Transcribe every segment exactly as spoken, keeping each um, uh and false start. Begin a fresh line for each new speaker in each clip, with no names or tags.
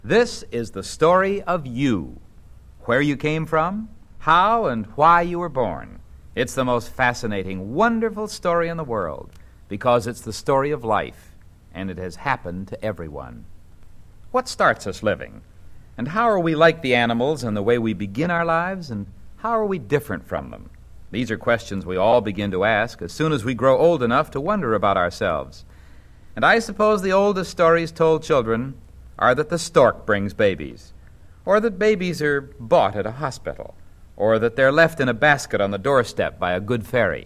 This is the story of you, where you came from, how and why you were born. It's the most fascinating, wonderful story in the world because it's the story of life, and it has happened to everyone. What starts us living? And how are we like the animals in the way we begin our lives, and how are we different from them? These are questions we all begin to ask as soon as we grow old enough to wonder about ourselves. And I suppose the oldest stories told children are that the stork brings babies, or that babies are bought at a hospital, or that they're left in a basket on the doorstep by a good fairy.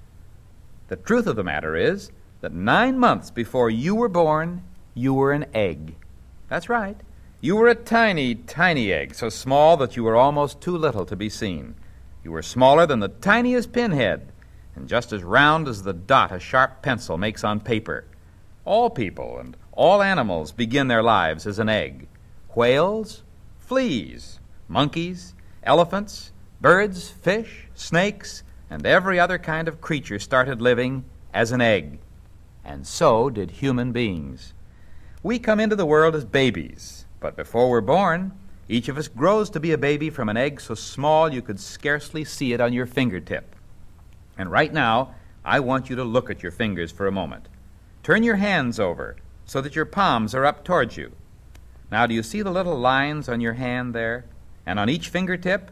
The truth of the matter is that nine months before you were born, you were an egg. That's right. You were a tiny, tiny egg, so small that you were almost too little to be seen. You were smaller than the tiniest pinhead, and just as round as the dot a sharp pencil makes on paper. All people and all animals begin their lives as an egg. Whales, fleas, monkeys, elephants, birds, fish, snakes, and every other kind of creature started living as an egg. And so did human beings. We come into the world as babies, but before we're born, each of us grows to be a baby from an egg so small you could scarcely see it on your fingertip. And right now, I want you to look at your fingers for a moment. Turn your hands over so that your palms are up towards you. Now, do you see the little lines on your hand there and on each fingertip?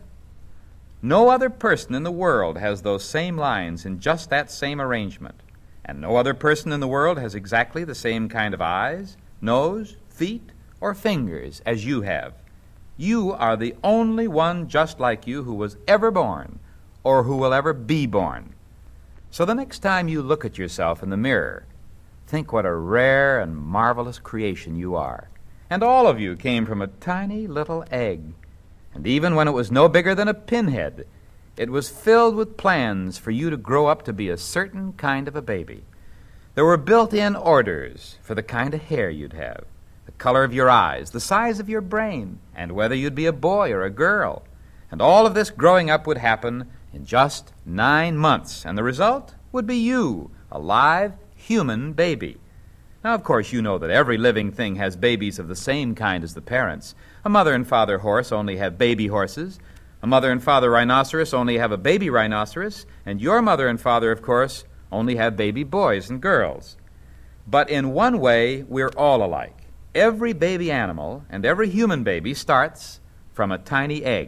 No other person in the world has those same lines in just that same arrangement. And no other person in the world has exactly the same kind of eyes, nose, feet, or fingers as you have. You are the only one just like you who was ever born or who will ever be born. So the next time you look at yourself in the mirror, think what a rare and marvelous creation you are. And all of you came from a tiny little egg. And even when it was no bigger than a pinhead, it was filled with plans for you to grow up to be a certain kind of a baby. There were built-in orders for the kind of hair you'd have, the color of your eyes, the size of your brain, and whether you'd be a boy or a girl. And all of this growing up would happen in just nine months, and the result would be you, a live, human baby. Now, of course, you know that every living thing has babies of the same kind as the parents. A mother and father horse only have baby horses. A mother and father rhinoceros only have a baby rhinoceros. And your mother and father, of course, only have baby boys and girls. But in one way, we're all alike. Every baby animal and every human baby starts from a tiny egg.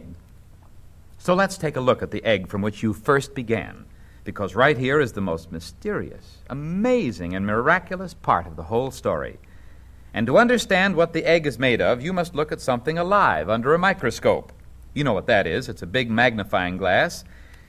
So let's take a look at the egg from which you first began, because right here is the most mysterious, amazing, and miraculous part of the whole story. And to understand what the egg is made of, you must look at something alive under a microscope. You know what that is. It's a big magnifying glass.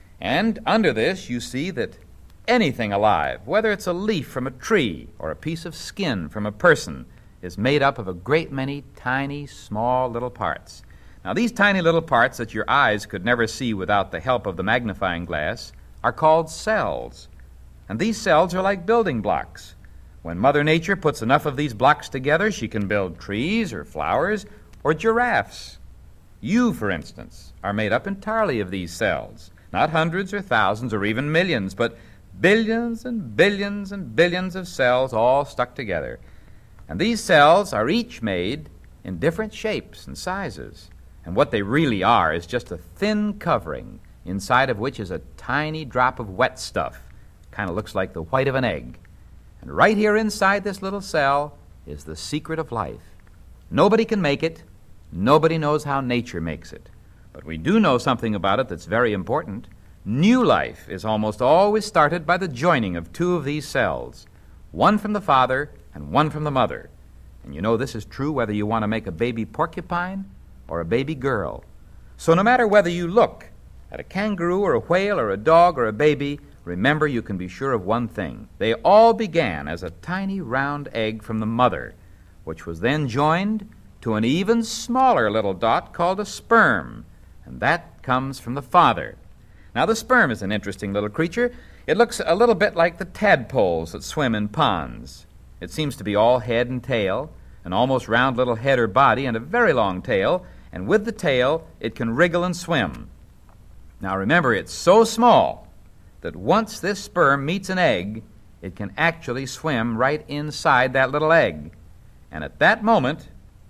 And under this, you see that anything alive, whether it's a leaf from a tree or a piece of skin from a person, is made up of a great many tiny, small little parts. Now, these tiny little parts that your eyes could never see without the help of the magnifying glass are called cells. And these cells are like building blocks. When Mother Nature puts enough of these blocks together, she can build trees or flowers or giraffes. You, for instance, are made up entirely of these cells. Not hundreds or thousands or even millions, but billions and billions and billions of cells all stuck together. And these cells are each made in different shapes and sizes. And what they really are is just a thin covering inside of which is a tiny drop of wet stuff. Kind of looks like the white of an egg. And right here inside this little cell is the secret of life. Nobody can make it. Nobody knows how nature makes it. But we do know something about it that's very important. New life is almost always started by the joining of two of these cells, one from the father and one from the mother. And you know this is true whether you want to make a baby porcupine or a baby girl. So no matter whether you look at a kangaroo or a whale or a dog or a baby, remember you can be sure of one thing. They all began as a tiny round egg from the mother, which was then joined to an even smaller little dot called a sperm, and that comes from the father. Now, the sperm is an interesting little creature. It looks a little bit like the tadpoles that swim in ponds. It seems to be all head and tail, an almost round little head or body, and a very long tail, and with the tail, it can wriggle and swim. Now, remember, it's so small that once this sperm meets an egg, it can actually swim right inside that little egg. And at that moment,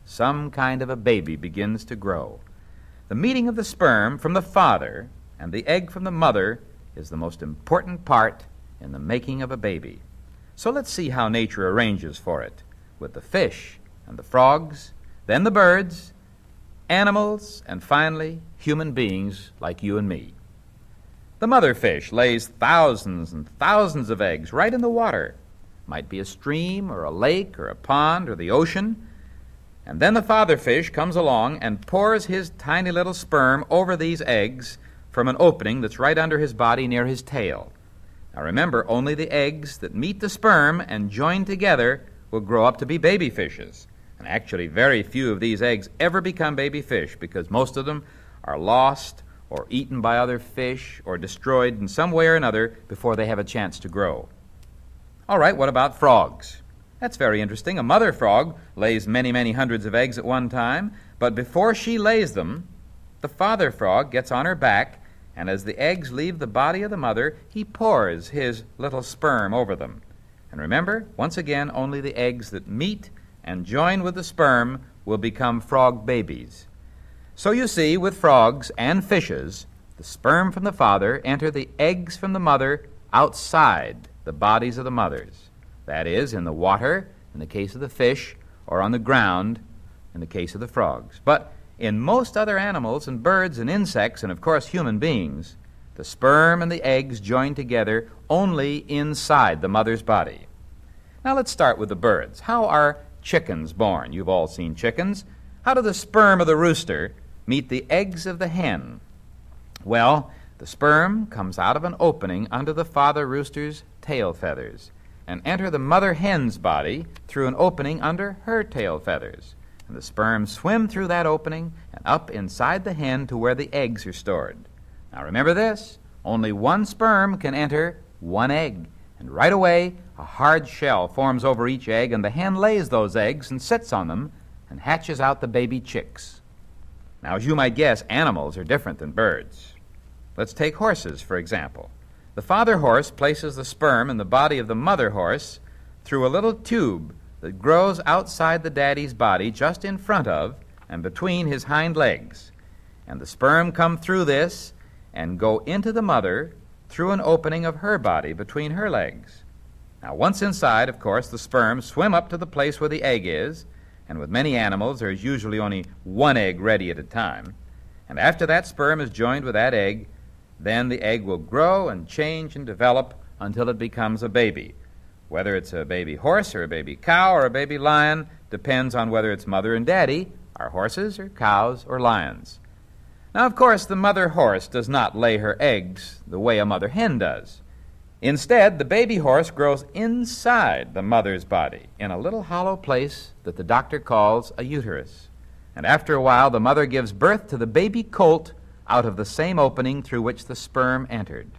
some kind of a baby begins to grow. The meeting of the sperm from the father and the egg from the mother is the most important part in the making of a baby. So let's see how nature arranges for it, with the fish and the frogs, then the birds, animals, and finally human beings like you and me. The mother fish lays thousands and thousands of eggs right in the water. Might be a stream or a lake or a pond or the ocean. And then the father fish comes along and pours his tiny little sperm over these eggs from an opening that's right under his body near his tail. Now remember, only the eggs that meet the sperm and join together will grow up to be baby fishes. And actually, very few of these eggs ever become baby fish because most of them are lost or eaten by other fish or destroyed in some way or another before they have a chance to grow. All right, what about frogs? That's very interesting. A mother frog lays many, many hundreds of eggs at one time, but before she lays them, the father frog gets on her back, and as the eggs leave the body of the mother, he pours his little sperm over them. And remember, once again, only the eggs that meet and join with the sperm will become frog babies. So you see, with frogs and fishes, the sperm from the father enter the eggs from the mother outside the bodies of the mothers. That is, in the water, in the case of the fish, or on the ground, in the case of the frogs. But in most other animals and birds and insects, and of course human beings, the sperm and the eggs join together only inside the mother's body. Now let's start with the birds. How are chickens born? You've all seen chickens. How do the sperm of the rooster meet the eggs of the hen? Well, the sperm comes out of an opening under the father rooster's tail feathers and enter the mother hen's body through an opening under her tail feathers. And the sperm swim through that opening and up inside the hen to where the eggs are stored. Now remember this, only one sperm can enter one egg. And right away, a hard shell forms over each egg, and the hen lays those eggs and sits on them and hatches out the baby chicks. Now, as you might guess, animals are different than birds. Let's take horses, for example. The father horse places the sperm in the body of the mother horse through a little tube that grows outside the daddy's body just in front of and between his hind legs. And the sperm come through this and go into the mother through an opening of her body between her legs. Now, once inside, of course, the sperm swim up to the place where the egg is, and with many animals, there is usually only one egg ready at a time. And after that sperm is joined with that egg, then the egg will grow and change and develop until it becomes a baby. Whether it's a baby horse or a baby cow or a baby lion depends on whether its mother and daddy are horses or cows or lions. Now, of course, the mother horse does not lay her eggs the way a mother hen does. Instead, the baby horse grows inside the mother's body in a little hollow place that the doctor calls a uterus. And after a while, the mother gives birth to the baby colt out of the same opening through which the sperm entered.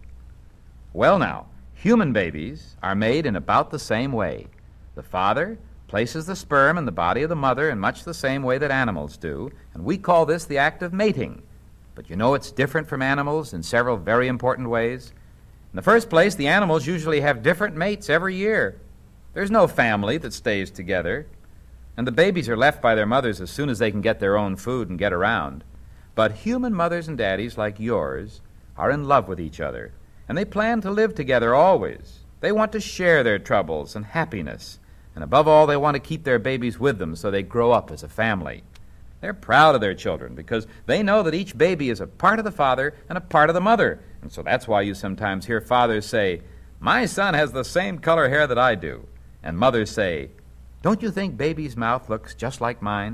Well now, human babies are made in about the same way. The father places the sperm in the body of the mother in much the same way that animals do, and we call this the act of mating. But you know it's different from animals in several very important ways. In the first place, the animals usually have different mates every year. There's no family that stays together, and the babies are left by their mothers as soon as they can get their own food and get around. But human mothers and daddies like yours are in love with each other, and they plan to live together always. They want to share their troubles and happiness, and above all, they want to keep their babies with them so they grow up as a family. They're proud of their children because they know that each baby is a part of the father and a part of the mother. And so that's why you sometimes hear fathers say, "My son has the same color hair that I do." And mothers say, "Don't you think baby's mouth looks just like mine?"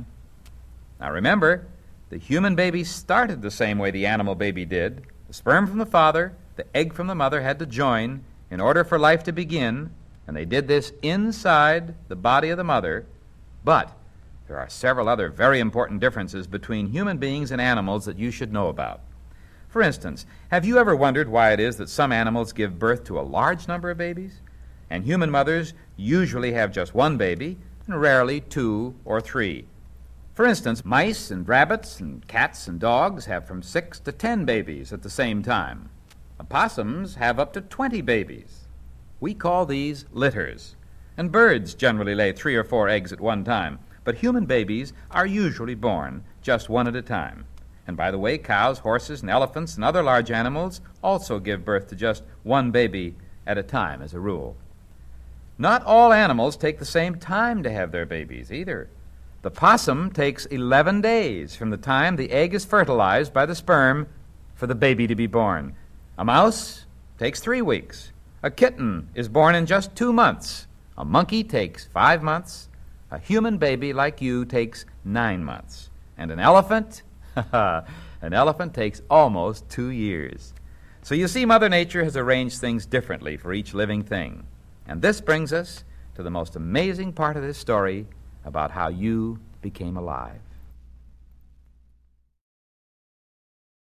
Now remember, the human baby started the same way the animal baby did. The sperm from the father, the egg from the mother had to join in order for life to begin, and they did this inside the body of the mother. But there are several other very important differences between human beings and animals that you should know about. For instance, have you ever wondered why it is that some animals give birth to a large number of babies, and human mothers usually have just one baby, and rarely two or three? For instance, mice and rabbits and cats and dogs have from six to ten babies at the same time. Opossums have up to twenty babies. We call these litters, and birds generally lay three or four eggs at one time. but human babies are usually born just one at a time. And by the way, cows, horses, and elephants and other large animals also give birth to just one baby at a time as a rule. Not all animals take the same time to have their babies either. The possum takes eleven days from the time the egg is fertilized by the sperm for the baby to be born. A mouse takes three weeks. A kitten is born in just two months. A monkey takes five months. A human baby like you takes nine months. And an elephant? An elephant takes almost two years. So you see, Mother Nature has arranged things differently for each living thing. And this brings us to the most amazing part of this story about how you became alive.